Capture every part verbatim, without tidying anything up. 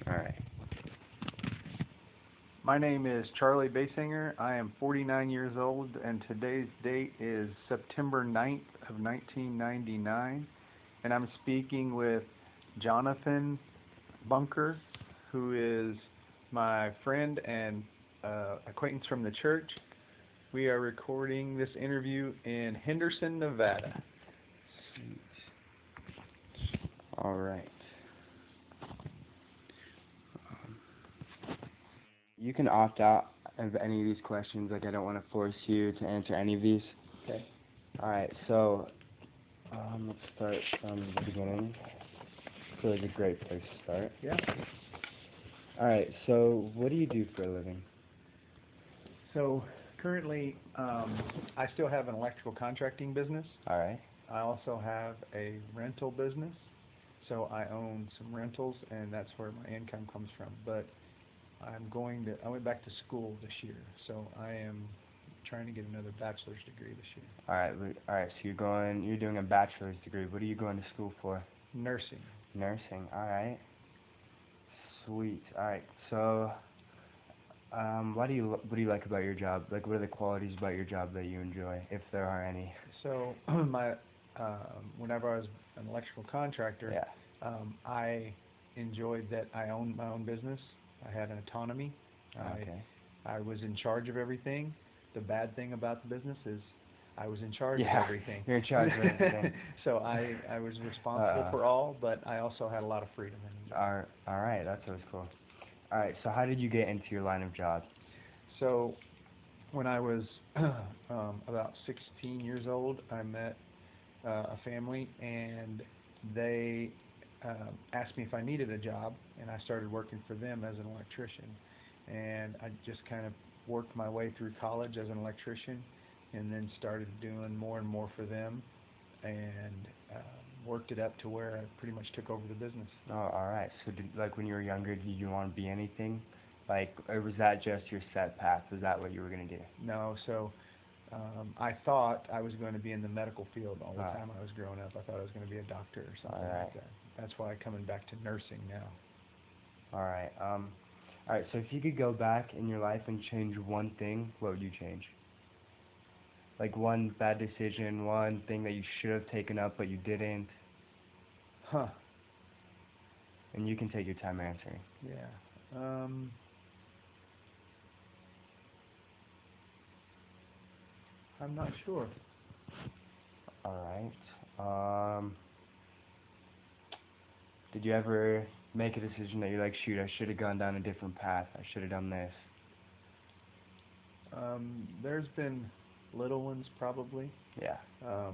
All right. My name is Charlie Basinger. I am forty-nine years old, and today's date is September ninth of nineteen ninety-nine, and I'm speaking with Jonathan Bunker, who is my friend and uh, acquaintance from the church. We are recording this interview in Henderson, Nevada. Sweet. All right. Um, you can opt out of any of these questions. Like, I don't want to force you to answer any of these. Okay. All right. So, um, let's start from the beginning. I feel like a great place to start. Yeah. All right. So, what do you do for a living? So currently, um, I still have an electrical contracting business. All right. I also have a rental business, so I own some rentals, and that's where my income comes from. But I'm going to, I went back to school this year, so I am trying to get another bachelor's degree this year. All right. we- All right. So you're going, you're doing a bachelor's degree. What are you going to school for? Nursing. Nursing. All right. Sweet. All right. So, um, what do you what do you like about your job? Like, what are the qualities about your job that you enjoy, if there are any? So my, um, whenever I was an electrical contractor, Yeah. um, I enjoyed that I owned my own business. I had an autonomy. Okay. I, I was in charge of everything. The bad thing about the business is I was in charge Yeah, of everything. you're in charge of everything. So I, I was responsible Uh, for all, but I also had a lot of freedom. In it. all, all right. That's always cool. All right. So, how did you get into your line of job? So when I was um, about sixteen years old, I met uh, a family, and they um, asked me if I needed a job, and I started working for them as an electrician. And I just kind of worked my way through college as an electrician, and then started doing more and more for them, and um, worked it up to where I pretty much took over the business. Oh, all right. So, did, like, when you were younger, did you want to be anything? Like, or was that just your set path? Was that what you were gonna do? No, so um, I thought I was going to be in the medical field all the Ah. time I was growing up. I thought I was going to be a doctor or something Alright. like that. That's why I'm coming back to nursing now. All right. Um, all right. So, if you could go back in your life and change one thing, what would you change? Like one bad decision, one thing that you should have taken up but you didn't, Huh. and you can take your time answering. Yeah. Um, I'm not sure. All right. Um, did you ever make a decision that you're like, shoot, I should have gone down a different path. I should have done this. Um, there's been little ones probably, Yeah. um,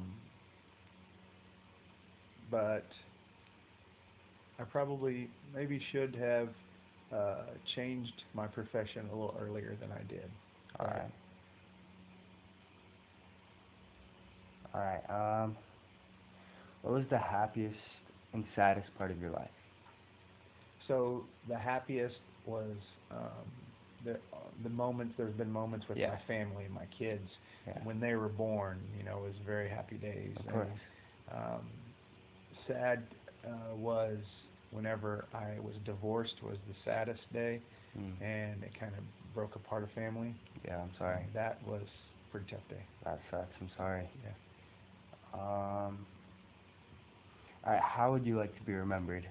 but I probably maybe should have uh, changed my profession a little earlier than I did. All right. All right. Um, what was the happiest and saddest part of your life? So the happiest was um, the the moments. There's been moments with Yeah. my family, my kids, Yeah. when they were born. You know, it was very happy days. Of course. And, um, sad uh, was whenever I was divorced was the saddest day, Mm. and it kind of broke apart a family. Yeah. I'm sorry. That was a pretty tough day. That sucks. I'm sorry. Yeah. Um. All right. How would you like to be remembered?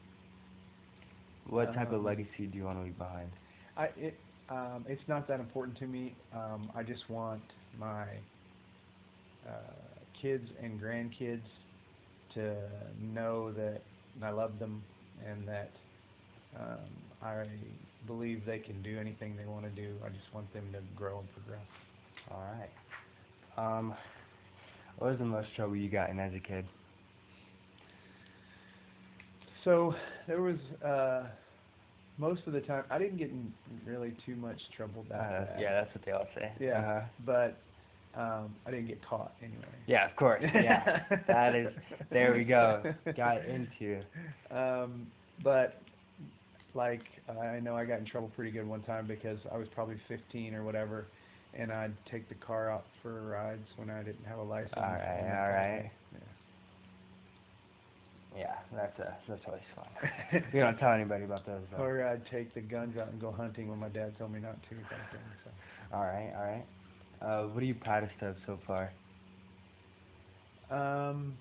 What type of Um, legacy do you want to leave behind? I it um, it's not that important to me. Um, I just want my uh, kids and grandkids to know that I love them, and that um, I believe they can do anything they want to do. I just want them to grow and progress. All right. Um, what was the most trouble you got in as a kid? So there was uh, most of the time I didn't get in really too much trouble that Uh, bad. yeah, that's what they all say. Yeah, Uh-huh. but um, I didn't get caught anyway. Yeah, of course. Yeah, that is. There we go. Got into. Um, but like I know I got in trouble pretty good one time because I was probably fifteen or whatever, and I'd take the car out for rides when I didn't have a license. All right. and they All caught right. me. Yeah. Yeah, that's a that's always fun. We don't tell anybody about those though. Or I'd take the guns out and go hunting when my dad told me not to, kind of thing. So. All right, all right. Uh, what are you proudest of so far? Um,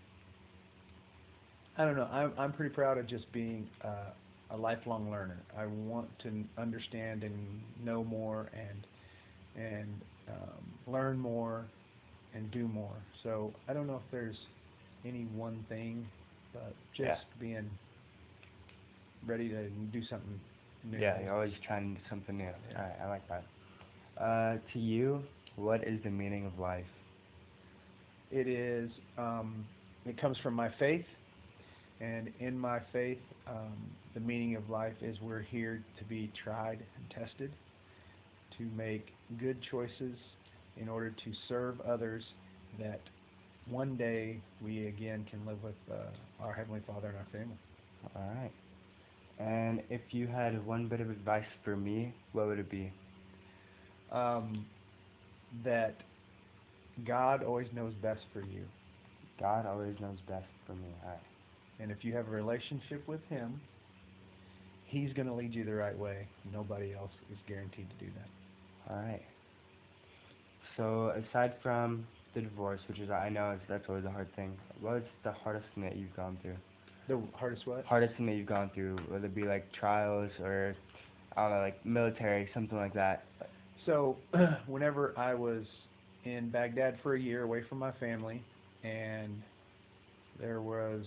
I don't know. I'm I'm pretty proud of just being uh, a lifelong learner. I want to n- understand and know more and and um, learn more and do more. So I don't know if there's any one thing, but just Yeah. being ready to do something new. Yeah, you're always trying to do something new. Yeah. All right, I like that. Uh, to you, what is the meaning of life? It is. Um, it comes from my faith, and in my faith, um, the meaning of life is we're here to be tried and tested, to make good choices in order to serve others, that one day we again can live with uh, our Heavenly Father and our family. All right. And if you had one bit of advice for me, what would it be? Um, that God always knows best for you, God always knows best for me. All right. and if you have a relationship with Him, He's going to lead you the right way. Nobody else is guaranteed to do that. All right. So aside from the divorce, which is I know is that's always a hard thing. What's the hardest thing that you've gone through? The hardest what? Hardest thing that you've gone through, whether it be like trials or I don't know, like military, something like that. So, whenever I was in Baghdad for a year away from my family, and there was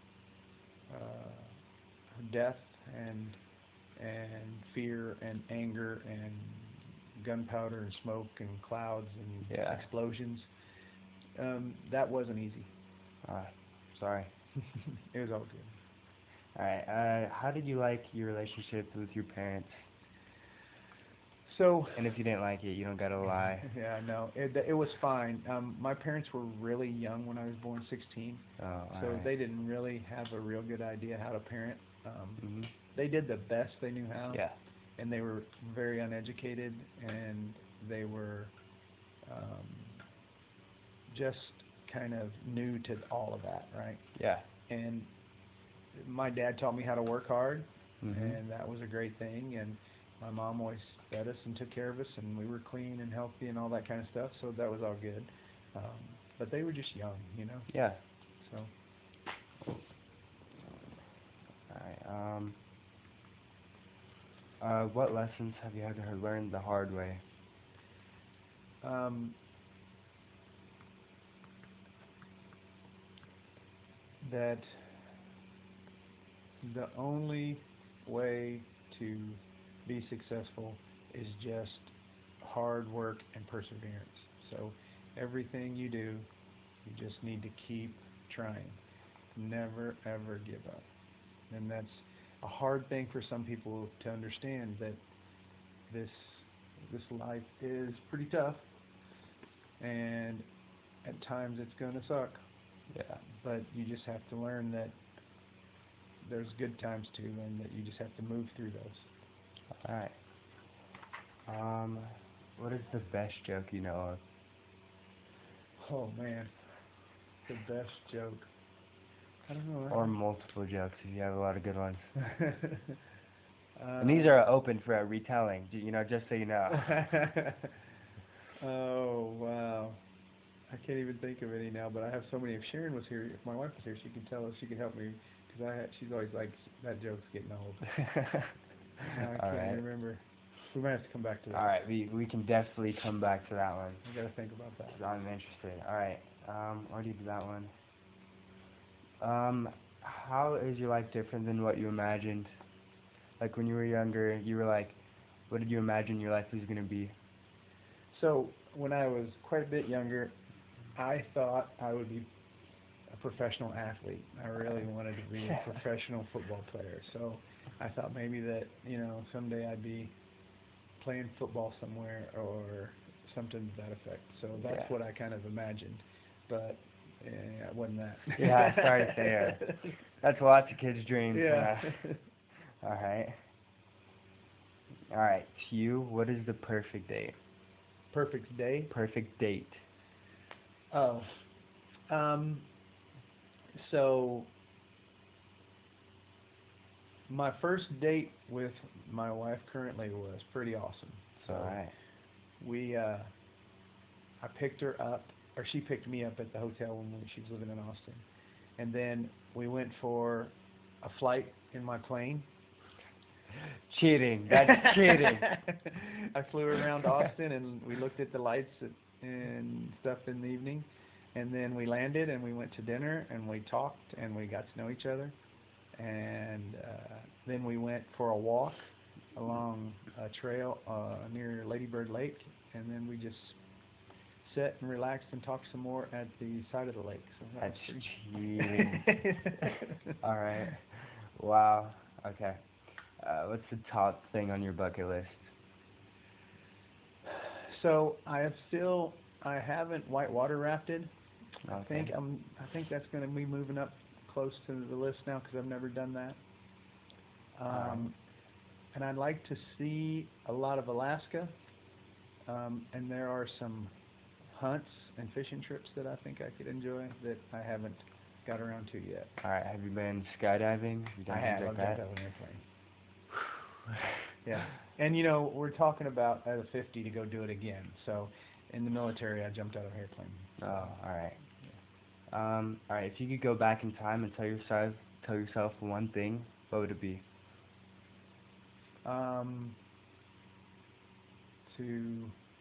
uh, death and and fear and anger and gunpowder and smoke and clouds and Yeah. explosions, um, that wasn't easy. Uh, sorry. It was all good. All right. Uh, how did you like your relationship with your parents? So, And if you didn't like it, you don't gotta lie. yeah, no, it it was fine. Um, my parents were really young when I was born, sixteen, Oh, all so right. they didn't really have a real good idea how to parent. Um, Mhm. they did the best they knew how, Yeah. and they were very uneducated, and they were um, just kind of new to all of that, right? Yeah. And my dad taught me how to work hard, Mhm. and that was a great thing. And my mom always fed us and took care of us, and we were clean and healthy and all that kind of stuff. So that was all good. Um, but they were just young, you know. Yeah. So All right. Um. Uh, what lessons have you had to learn the hard way? um, that the only way to be successful is just hard work and perseverance. So everything you do, you just need to keep trying. Never ever give up. And that's a hard thing for some people to understand, that this this life is pretty tough, and at times it's going to suck, Yeah. but you just have to learn that there's good times too, and that you just have to move through those. All right. Um, what is the best joke you know of? Oh man, the best joke. I don't know. Or multiple jokes if you have a lot of good ones. uh, And these are open for a retelling, you know, just so you know. Oh wow, I can't even think of any now. But I have so many. If Sharon was here, if my wife was here, she could tell us. She could help me, because I had, she's always like, that joke's getting old. Now I All can't right. remember. We might have to come back to that. All right, we we can definitely come back to that one. I gotta think about that. 'Cause I'm interested. All right. Um, already did that one. Um, how is your life different than what you imagined? Like when you were younger, you were like, what did you imagine your life was gonna be? So when I was quite a bit younger, I thought I would be a professional athlete. I really wanted to be a professional football player. So I thought maybe that, you know, someday I'd be playing football somewhere or something to that effect. So that's Yeah. what I kind of imagined. But eh, it wasn't that. Yeah, sorry to say it. That's lots of kids' dreams. Yeah. Uh, all right. All right. To you, what is the perfect date? Perfect day. Perfect date. Oh. Um. So my first date with my wife currently was pretty awesome. So All right. we, uh, I picked her up, or she picked me up at the hotel when we, she was living in Austin, and then we went for a flight in my plane. Cheating. That's cheating. I flew around Austin and we looked at the lights at, and stuff in the evening, and then we landed and we went to dinner and we talked and we got to know each other, and uh, then we went for a walk along a trail uh, near Lady Bird Lake, and then we just sat and relaxed and talked some more at the side of the lake. So that That's was cheating. pretty All right. Wow. Okay. Uh, what's the top thing on your bucket list? So I have still, I haven't whitewater rafted. I Okay. think I'm, I think that's going to be moving up close to the list now because I've never done that. Um, Alright. and I'd like to see a lot of Alaska. Um, and there are some hunts and fishing trips that I think I could enjoy that I haven't got around to yet. All right. Have you been skydiving? Have you done I have. things I've like jumped that? out of an airplane. Yeah. And you know, we're talking about at a fifty to go do it again. So in the military, I jumped out of an airplane. Oh, all right. Um, all right. If you could go back in time and tell yourself, tell yourself one thing, what would it be? Um, to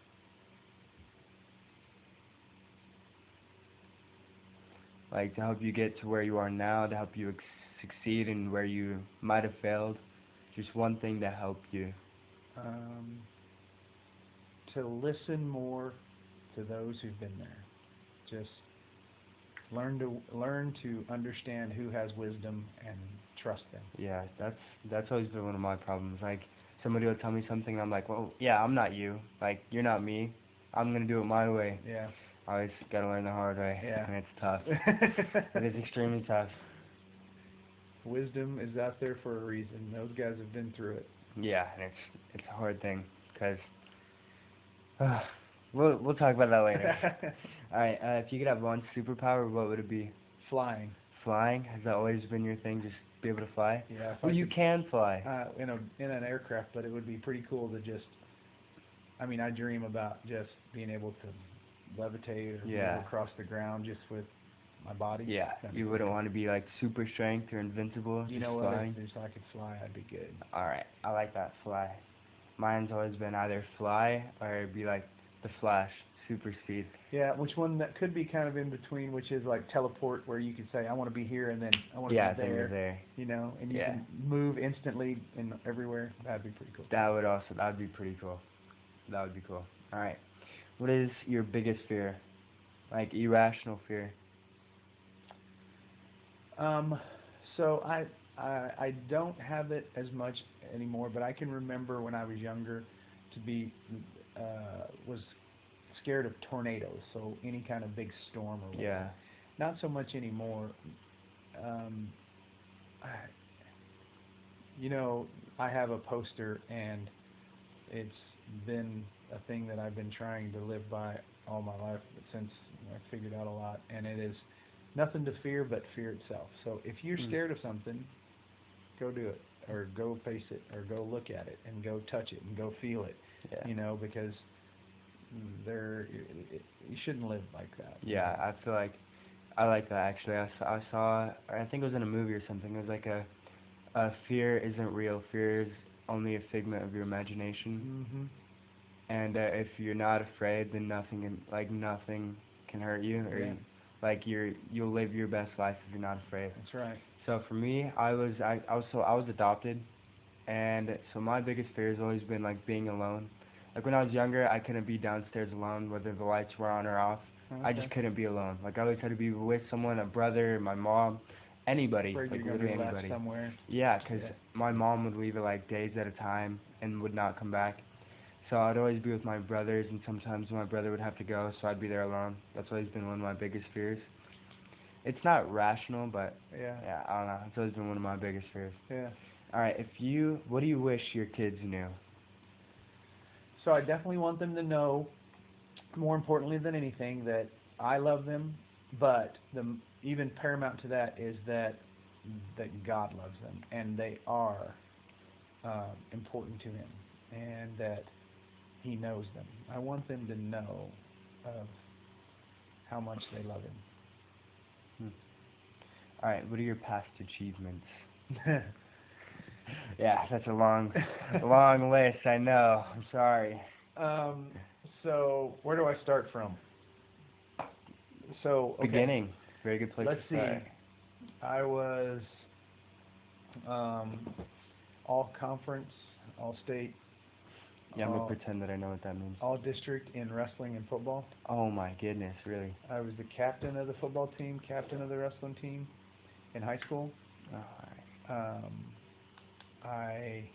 Like to help you get to where you are now, to help you ex- succeed in where you might have failed. Just one thing to help you. um, to listen more to those who've been there. Just learn to learn to understand who has wisdom and trust them. Yeah, that's that's always been one of my problems. Like somebody will tell me something, I'm like, well, yeah, I'm not you. Like you're not me. I'm gonna do it my way. Yeah. I always gotta learn the hard way, Yeah. and it's tough. It is extremely tough. Wisdom is out there for a reason. Those guys have been through it. Yeah, and it's it's a hard thing, cause uh, we'll we'll talk about that later. All right, uh, if you could have one superpower, what would it be? Flying. Flying? Has that always been your thing? Just be able to fly? Yeah. If Well, I you could- can fly. Uh, in a in an aircraft, but it would be pretty cool to just. I mean, I dream about just being able to levitate or Yeah. move across the ground just with my body. Yeah, That'd you be wouldn't cool. want to be like super strength or invincible. You just know what? flying. If, if I could fly, I'd be good. All right, I like that fly. Mine's always been either fly or be like the Flash, super speed. Yeah, which one that could be kind of in between, which is like teleport, where you could say, I want to be here, and then I want to Yeah, be then there. you're there. You know, and you Yeah. can move instantly and everywhere. That'd be pretty cool. That would also that would be pretty cool. That would be cool. All right, what is your biggest fear? Like irrational fear? Um, so I, I I don't have it as much anymore, but I can remember when I was younger to be uh, was scared of tornadoes, so any kind of big storm or whatever. Yeah. Not so much anymore. Um, I, you know, I have a poster, and it's been a thing that I've been trying to live by all my life since I figured out a lot, and it is nothing to fear but fear itself. So if you're Mm. scared of something, go do it, or go face it, or go look at it, and go touch it, and go feel it. Yeah. You know, because there, you shouldn't live like that. Yeah, I feel like I like that actually. I saw, I saw or I think it was in a movie or something. It was like a, a fear isn't real. Fear is only a figment of your imagination. Mhm. And uh, if you're not afraid, then nothing can like nothing can hurt you, or Yeah. you, like you're you'll live your best life if you're not afraid. That's right. So for me, I was I, I was so I was adopted, and so my biggest fear has always been like being alone. Like when I was younger, I couldn't be downstairs alone, whether the lights were on or off. I just Okay. couldn't be alone. Like I always had to be with someone, a brother, my mom, anybody, Afraid like you're gonna literally be left anybody. somewhere. Yeah, 'cause Yeah. my mom would leave it like days at a time and would not come back. So I'd always be with my brothers, and sometimes my brother would have to go, so I'd be there alone. That's always been one of my biggest fears. It's not rational, but Yeah. yeah, I don't know. It's always been one of my biggest fears. Yeah. All right, if you, what do you wish your kids knew? So I definitely want them to know, more importantly than anything, that I love them, but the even paramount to that is that that God loves them, and they are uh, important to Him, and that He knows them. I want them to know of how much they love Him. Hmm. All right, what are your past achievements? Yeah, that's a long, long list. I know. I'm sorry. Um, so where do I start from? So okay, Beginning. Very good place let's to start. see. I was um, all conference, all state, Yeah, I'm all, gonna pretend that I know what that means. all district in wrestling and football. Oh my goodness, really? I was the captain of the football team, captain of the wrestling team in high school. Oh, all right. Um, I,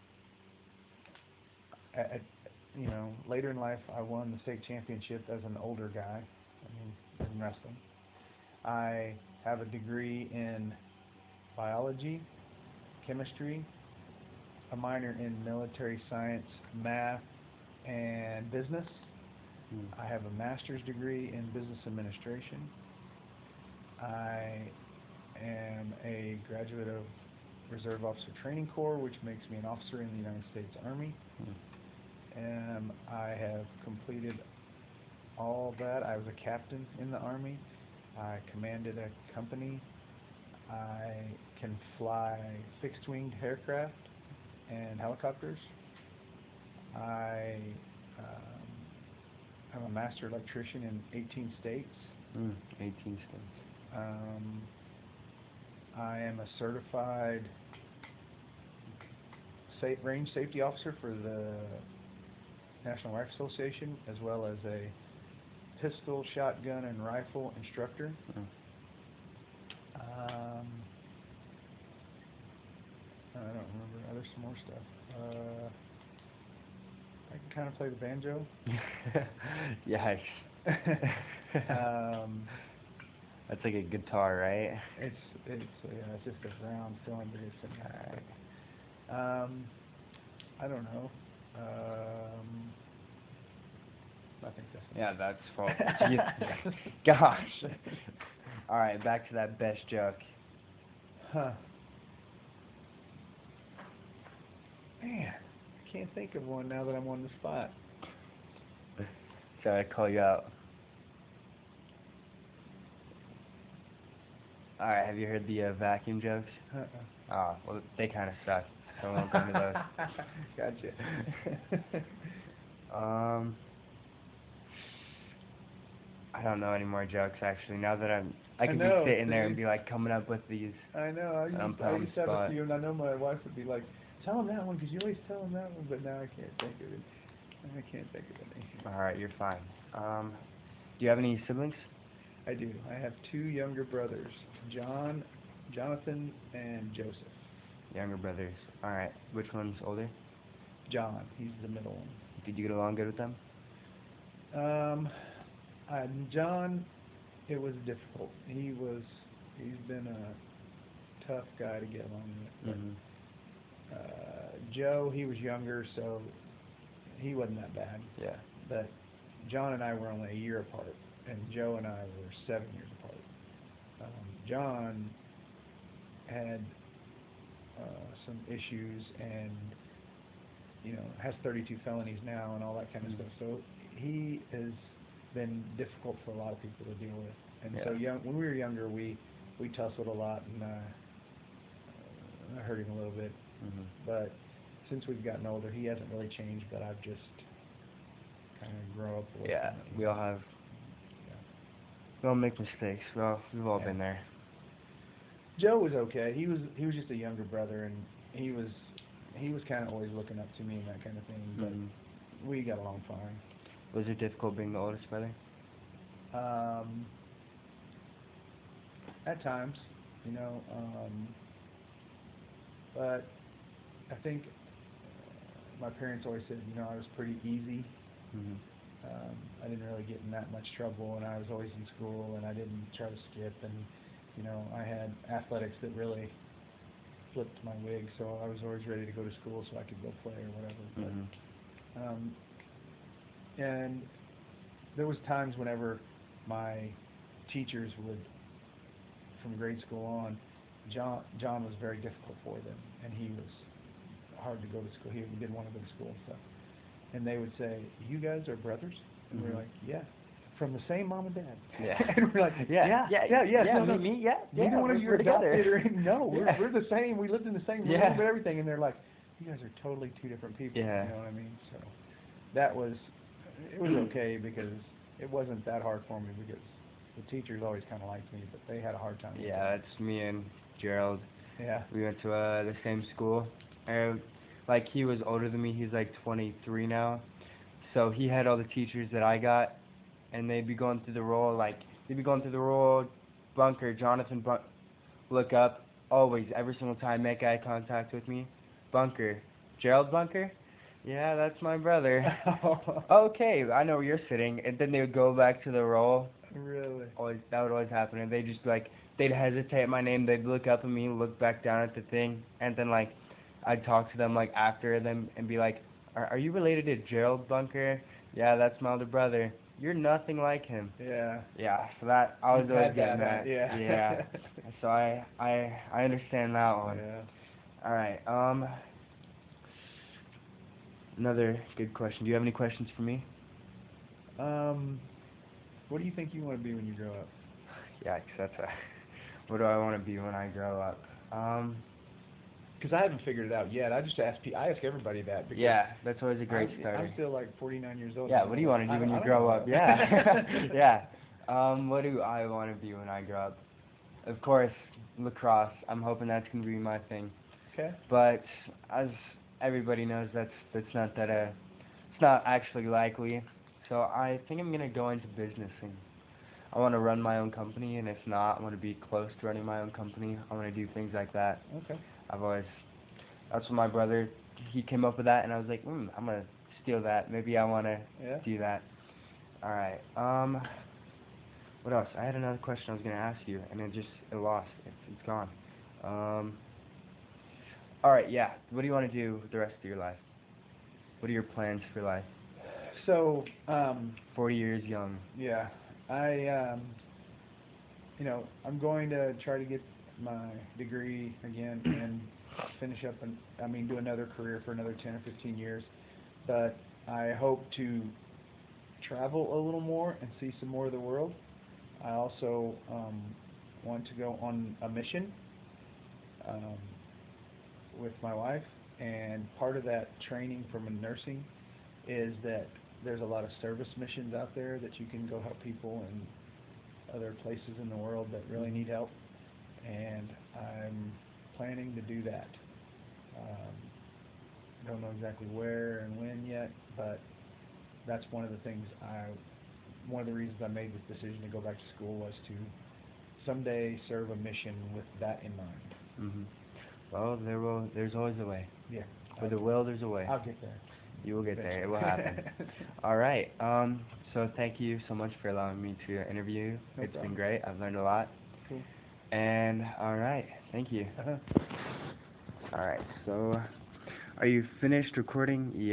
at, you know, later in life, I won the state championship as an older guy. I mean, in wrestling. I have a degree in biology, chemistry, a minor in military science, math, and business. Hmm. I have a master's degree in business administration. I am a graduate of Reserve Officer Training Corps, which makes me an officer in the United States Army. Hmm. And I have completed all that. I was a captain in the Army. I commanded a company. I can fly fixed-winged aircraft and helicopters. I um, am a master electrician in eighteen states. Hmm. eighteen states. Um, I am a certified sa- range safety officer for the National Rifle Association, as well as a pistol, shotgun, and rifle instructor. Hmm. Um, I don't remember. There's some more stuff. Uh, I can kind of play the banjo. Yikes. um, That's like a guitar, right? it's it's yeah, it's just a round cylinder. It's Alright. um, I don't know. Um, I think that's Yeah, that's false. Jeez. Gosh. Alright, back to that best joke. Huh. Man, I can't think of one now that I'm on the spot. So I call you out. Alright, have you heard the uh, vacuum jokes? Uh-uh. Oh, well, they kind of suck, so I won't go into those. Gotcha. Um, I don't know any more jokes, actually. Now that I'm, I I could know, be sitting there and see? be like coming up with these. I know. I used, I'm put I on the used to have a spot. few, and I know my wife would be like, "Tell him that one, because you always tell him that one." But now I can't think of it. I can't think of any. Alright, you're fine. Um, do you have any siblings? I do. I have two younger brothers, John, Jonathan, and Joseph. Younger brothers. Alright, which one's older? John, he's the middle one. Did you get along good with them? Um, uh, John, it was difficult. He was, he's been a tough guy to get along with. Mm-hmm. Uh, Joe, he was younger, so he wasn't that bad. Yeah. But John and I were only a year apart, and Joe and I were seven years apart. Um, John had uh, some issues, and you know, has thirty-two felonies now, and all that kind of Mm-hmm. stuff. So he has been difficult for a lot of people to deal with. And Yeah. so young, when we were younger, we we tussled a lot, and uh, I hurt him a little bit. Mm-hmm. But since we've gotten older, he hasn't really changed, but I've just kind of grown up with Yeah, him. we all have, Yeah. we all make mistakes. Well, we've all Yeah. been there. Joe was okay. He was he was just a younger brother, and he was he was kind of always looking up to me and that kind of thing. But Mm-hmm. we got along fine. Was it difficult being the oldest brother? Um, at times, you know, um, but I think my parents always said, you know, I was pretty easy. Mm-hmm. Um, I didn't really get in that much trouble, and I was always in school, and I didn't try to skip, and you know, I had athletics that really flipped my wig, so I was always ready to go to school so I could go play or whatever. Mm-hmm. But, um, and there was times whenever my teachers would, from grade school on, John John was very difficult for them, and he was hard to go to school. He didn't want to go to school and stuff. And they would say, "You guys are brothers?" And Mhm. we're like, "Yeah, from the same mom and dad." Yeah. And we're like, Yeah, "Yeah, yeah, yeah, yeah." yeah, no, no, me- me, yeah, Neither yeah, one of we're- you we're are adopted together. or no, we're Yeah. we're the same. We lived in the same room Yeah. and everything. And they're like, "You guys are totally two different people." Yeah. You know what I mean? So that was it was okay because it wasn't that hard for me because the teachers always kind of liked me, but they had a hard time. with Yeah, it. that's me and Gerald. Yeah. We went to uh, the same school. And, like, he was older than me. He's, like, twenty-three now. So he had all the teachers that I got, and they'd be going through the roll, like, they'd be going through the roll, Bunker, Jonathan, Bun- look up, always, every single time, make eye contact with me. Bunker. Gerald Bunker? Yeah, that's my brother. Okay, I know where you're sitting. And then they would go back to the roll. Really? Always, that would always happen. And they'd just be like, they'd hesitate at my name. They'd look up at me, look back down at the thing, and then like, I'd talk to them like after them and be like, are, are you related to Gerald Bunker? Yeah, that's my older brother. You're nothing like him. Yeah. Yeah, so that I was You've always had getting that, that. yeah. Yeah. So I I I understand that one. Yeah. All right. Um. Another good question. Do you have any questions for me? Um, what do you think you want to be when you grow up? Yikes, that's a. What do I want to be when I grow up? Um. Because I haven't figured it out yet. I just ask pe- I ask everybody that. Because Yeah, that's always a great I'm, starter. I'm still like forty-nine years old. Yeah, and what I'm do you like, want to do I- when I you don't grow know. up? Yeah, yeah. Um, what do I want to be when I grow up? Of course, lacrosse. I'm hoping that's gonna be my thing. Okay. But as everybody knows, that's that's not that uh, it's not actually likely. So I think I'm gonna go into business, and I want to run my own company. And if not, I want to be close to running my own company. I want to do things like that. Okay. I've always, that's what my brother, he came up with that, and I was like, hmm, I'm gonna steal that. Maybe I want to Yeah. do that. All right. Um, what else? I had another question I was gonna ask you, and it just it lost. It's it's gone. Um. All right. Yeah. What do you want to do with the rest of your life? What are your plans for life? So, um, Forty years young. yeah, I, um, you know, I'm going to try to get my degree again and finish up and, I mean, do another career for another ten or fifteen years. But I hope to travel a little more and see some more of the world. I also um, want to go on a mission um, with my wife, and part of that training from nursing is that there's a lot of service missions out there that you can go help people in other places in the world that really need help, and I'm planning to do that. Um, don't know exactly where and when yet, but that's one of the things I, one of the reasons I made this decision to go back to school was to someday serve a mission with that in mind. Mhm. Well, there will. There's always a way. Yeah. With a will, there's a way. I'll get there. You will get there. It will Eventually. happen. All right. Um. So thank you so much for allowing me to interview you. No It's problem. been great. I've learned a lot. Cool. And all right. Thank you. Uh-huh. All right. So, are you finished recording?